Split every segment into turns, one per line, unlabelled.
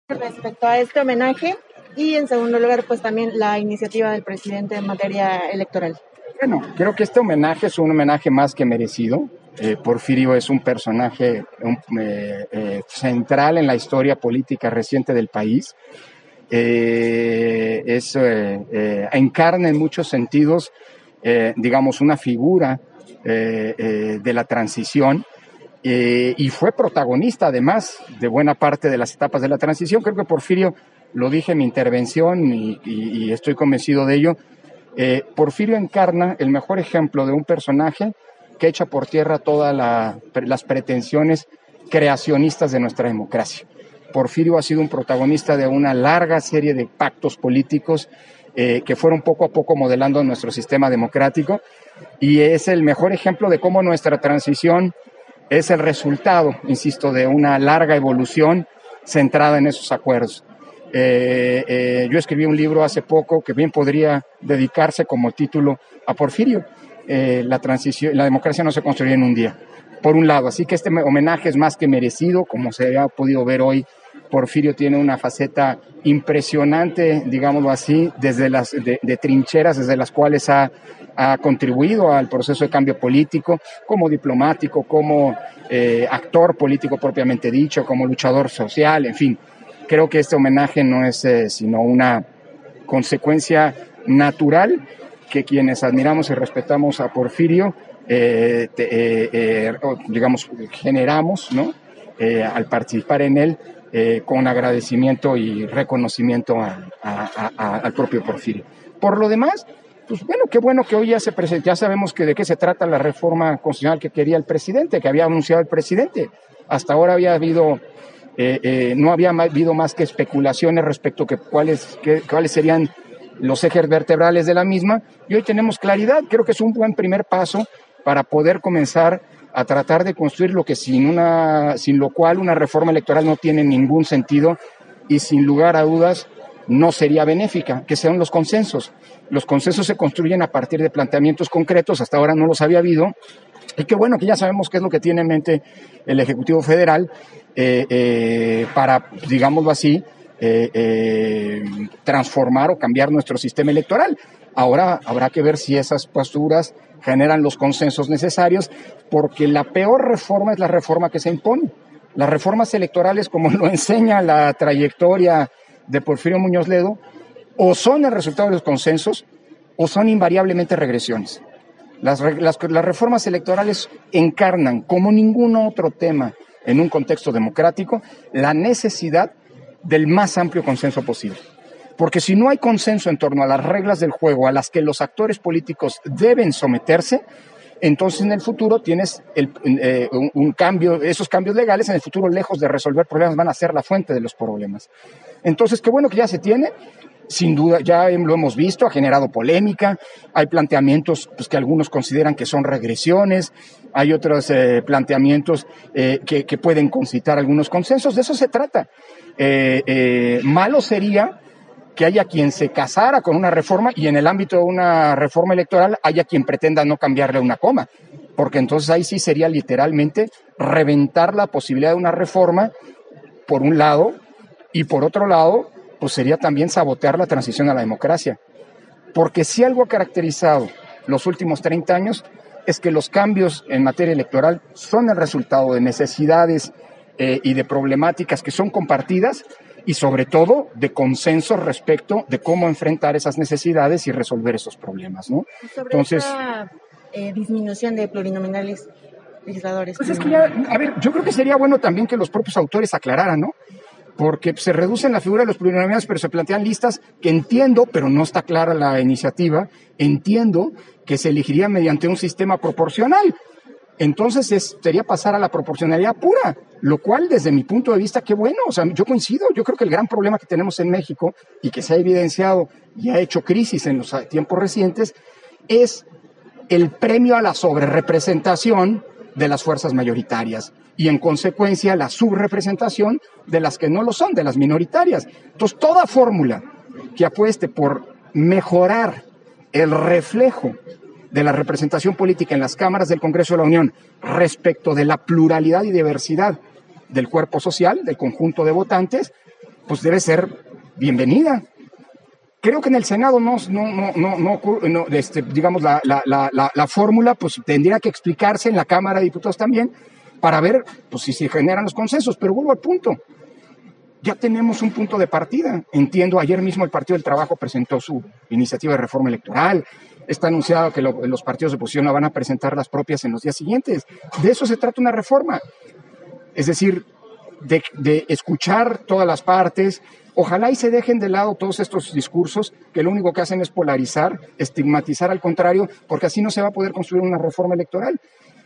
Respecto a este homenaje y en segundo lugar, pues también la iniciativa del presidente en materia electoral.
Bueno, creo que este homenaje es un homenaje más que merecido. Porfirio es un personaje central en la historia política reciente del país. Encarna en muchos sentidos, digamos, una figura de la transición. Y fue protagonista además de buena parte de las etapas de la transición. Creo que Porfirio, lo dije en mi intervención y estoy convencido de ello, Porfirio encarna el mejor ejemplo de un personaje que echa por tierra todas las pretensiones creacionistas de nuestra democracia. Porfirio ha sido un protagonista de una larga serie de pactos políticos que fueron poco a poco modelando nuestro sistema democrático, y es el mejor ejemplo de cómo nuestra transición es el resultado, insisto, de una larga evolución centrada en esos acuerdos. Yo escribí un libro hace poco que bien podría dedicarse como título a Porfirio. La democracia no se construye en un día, por un lado. Así que este homenaje es más que merecido. Como se ha podido ver hoy, Porfirio tiene una faceta impresionante, digámoslo así, desde de trincheras desde las cuales ha contribuido al proceso de cambio político, como diplomático, como actor político propiamente dicho, como luchador social, en fin. Creo que este homenaje no es sino una consecuencia natural que quienes admiramos y respetamos a Porfirio, digamos, generamos, ¿no? Al participar en él, con agradecimiento y reconocimiento al propio Porfirio. Por lo demás, pues bueno, qué bueno que hoy ya sabemos de qué se trata la reforma constitucional que quería el presidente, que había anunciado el presidente. Hasta ahora no había habido más que especulaciones respecto a cuáles serían los ejes vertebrales de la misma, y hoy tenemos claridad. Creo que es un buen primer paso para poder comenzar a tratar de construir lo que sin lo cual una reforma electoral no tiene ningún sentido y sin lugar a dudas no sería benéfica, que sean los consensos. Los consensos se construyen a partir de planteamientos concretos, hasta ahora no los había habido, y qué bueno que ya sabemos qué es lo que tiene en mente el Ejecutivo Federal para, digámoslo así, transformar o cambiar nuestro sistema electoral. Ahora habrá que ver si esas posturas generan los consensos necesarios, porque la peor reforma es la reforma que se impone. Las reformas electorales, como lo enseña la trayectoria de Porfirio Muñoz Ledo, o son el resultado de los consensos o son invariablemente regresiones. Las reformas electorales encarnan, como ningún otro tema en un contexto democrático, la necesidad del más amplio consenso posible. Porque si no hay consenso en torno a las reglas del juego a las que los actores políticos deben someterse, entonces en el futuro tienes un cambio, esos cambios legales en el futuro, lejos de resolver problemas, van a ser la fuente de los problemas. Entonces, qué bueno que ya se tiene. Sin duda, ya lo hemos visto, ha generado polémica, hay planteamientos pues, que algunos consideran que son regresiones, hay otros planteamientos que pueden concitar algunos consensos. De eso se trata. Malo sería que haya quien se casara con una reforma y en el ámbito de una reforma electoral haya quien pretenda no cambiarle una coma, porque entonces ahí sí sería literalmente reventar la posibilidad de una reforma, por un lado, y por otro lado, pues sería también sabotear la transición a la democracia. Porque si algo ha caracterizado los últimos 30 años es que los cambios en materia electoral son el resultado de necesidades y de problemáticas que son compartidas y sobre todo de consenso respecto de cómo enfrentar esas necesidades y resolver esos problemas, ¿no?
Entonces, esta disminución de plurinominales legisladores.
Pues es que ya, a ver, yo creo que sería bueno también que los propios autores aclararan, ¿no? Porque se reducen la figura de los plurinominales, pero se plantean listas que entiendo, pero no está clara la iniciativa, entiendo que se elegiría mediante un sistema proporcional. Entonces sería pasar a la proporcionalidad pura, lo cual desde mi punto de vista, qué bueno, o sea, yo coincido, yo creo que el gran problema que tenemos en México y que se ha evidenciado y ha hecho crisis en los tiempos recientes es el premio a la sobrerepresentación de las fuerzas mayoritarias y en consecuencia la subrepresentación de las que no lo son, de las minoritarias. Entonces toda fórmula que apueste por mejorar el reflejo de la representación política en las cámaras del Congreso de la Unión respecto de la pluralidad y diversidad del cuerpo social, del conjunto de votantes, pues debe ser bienvenida. Creo que en el Senado digamos, la fórmula pues tendría que explicarse en la Cámara de Diputados también para ver pues si se generan los consensos, pero vuelvo al punto. Ya tenemos un punto de partida. Entiendo, ayer mismo el Partido del Trabajo presentó su iniciativa de reforma electoral. Está anunciado que los partidos de oposición la van a presentar las propias en los días siguientes. De eso se trata una reforma. Es decir, de escuchar todas las partes. Ojalá y se dejen de lado todos estos discursos que lo único que hacen es polarizar, estigmatizar al contrario, porque así no se va a poder construir una reforma electoral.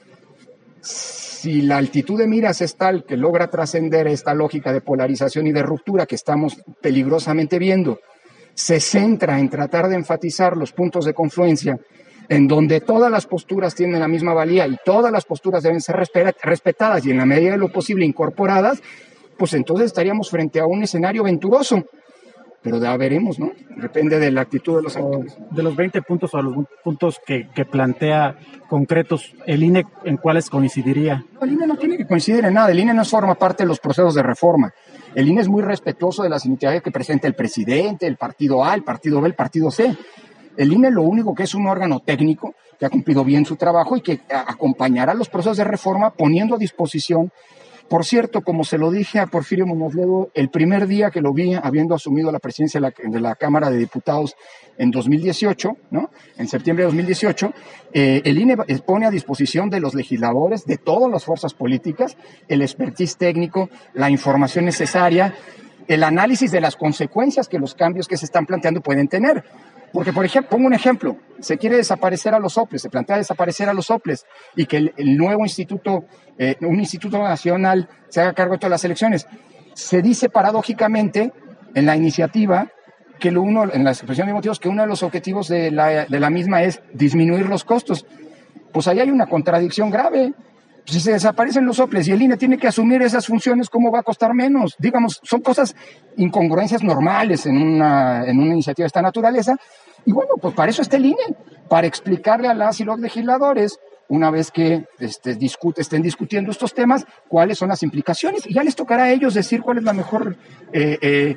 Si la altitud de miras es tal que logra trascender esta lógica de polarización y de ruptura que estamos peligrosamente viendo, se centra en tratar de enfatizar los puntos de confluencia en donde todas las posturas tienen la misma valía y todas las posturas deben ser respetadas y en la medida de lo posible incorporadas, pues entonces estaríamos frente a un escenario venturoso. Pero ya veremos, ¿no? Depende de la actitud de los actores.
De los 20 puntos o los puntos que plantea concretos, ¿el INE en cuáles coincidiría?
No, el INE no tiene que coincidir en nada. El INE no forma parte de los procesos de reforma. El INE es muy respetuoso de las iniciativas que presenta el presidente, el partido A, el partido B, el partido C. El INE lo único que es un órgano técnico que ha cumplido bien su trabajo y que acompañará los procesos de reforma poniendo a disposición. Por cierto, como se lo dije a Porfirio Muñoz Ledo el primer día que lo vi habiendo asumido la presidencia de la Cámara de Diputados en 2018, ¿no? En septiembre de 2018, el INE pone a disposición de los legisladores, de todas las fuerzas políticas, el expertise técnico, la información necesaria, el análisis de las consecuencias que los cambios que se están planteando pueden tener. Porque, por ejemplo, pongo un ejemplo, se quiere desaparecer a los soples, se plantea desaparecer a los soples y que el nuevo instituto, un instituto nacional se haga cargo de todas las elecciones. Se dice paradójicamente en la iniciativa en la expresión de motivos, que uno de los objetivos de la misma es disminuir los costos. Pues ahí hay una contradicción grave. Si se desaparecen los soples y el INE tiene que asumir esas funciones, ¿cómo va a costar menos? Digamos, son cosas, incongruencias normales en una iniciativa de esta naturaleza. Y bueno, pues para eso está el INE, para explicarle a las y los legisladores, una vez que estén discutiendo estos temas, cuáles son las implicaciones. Y ya les tocará a ellos decir cuál es el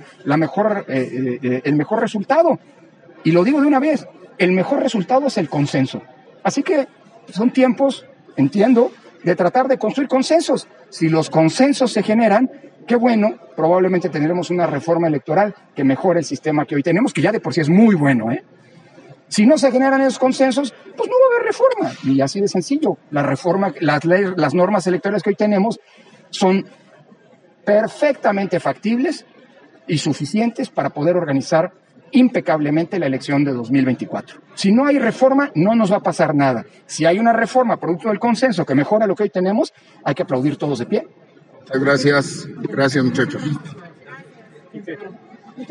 mejor resultado. Y lo digo de una vez, el mejor resultado es el consenso. Así que son tiempos, entiendo, de tratar de construir consensos. Si los consensos se generan, qué bueno, probablemente tendremos una reforma electoral que mejore el sistema que hoy tenemos, que ya de por sí es muy bueno, ¿eh? Si no se generan esos consensos, pues no va a haber reforma. Y así de sencillo. La reforma, las normas electorales que hoy tenemos son perfectamente factibles y suficientes para poder organizar impecablemente la elección de 2024. Si no hay reforma, no nos va a pasar nada. Si hay una reforma producto del consenso que mejora lo que hoy tenemos, hay que aplaudir todos de pie.
Gracias, muchachos.